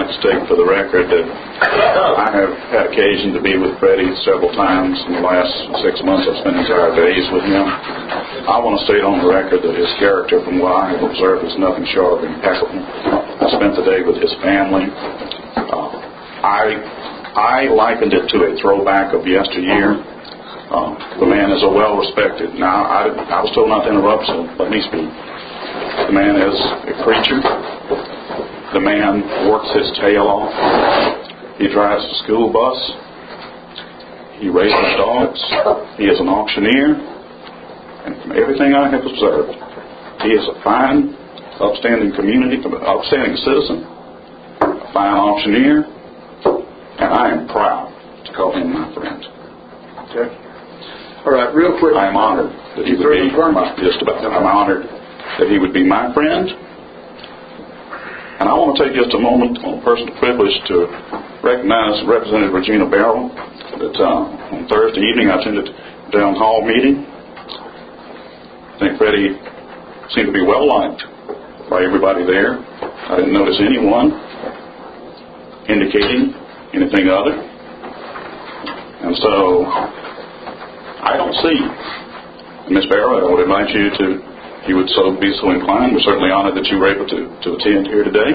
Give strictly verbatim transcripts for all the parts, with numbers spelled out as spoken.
I'd like to state for the record that I have had occasion to be with Freddie several times in the last six months. I've spent entire days with him. I want to state on the record that his character, from what I have observed, is nothing short of impeccable. I spent the day with his family. Uh, I I likened it to a throwback of yesteryear. Uh, the man is a well-respected. Now, I, I was told not to interrupt, so let me speak. The man is a preacher. The man works his tail off. He drives the school bus. He raises dogs. He is an auctioneer. And from everything I have observed, he is a fine, upstanding community, upstanding citizen, a fine auctioneer, and I am proud to call him my friend. Okay. All right, real quick. I am honored that he would be my, just about. I'm honored that he would be my friend. And I want to take just a moment on personal privilege to recognize Representative Regina Barrow. That uh, on Thursday evening I attended a town hall meeting. I think Freddie seemed to be well liked by everybody there. I didn't notice anyone indicating anything other. And so I don't see. And Miz Barrow, I would invite you to, if you would so be so inclined, we're certainly honored that you were able to, to attend here today.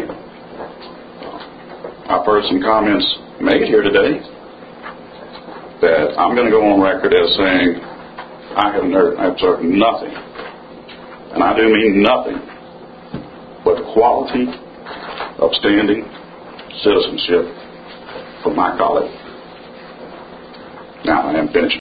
I've heard some comments made here today that I'm going to go on record as saying I have observed nothing, and I do mean nothing, but quality, upstanding citizenship from my colleague. Now I am finished.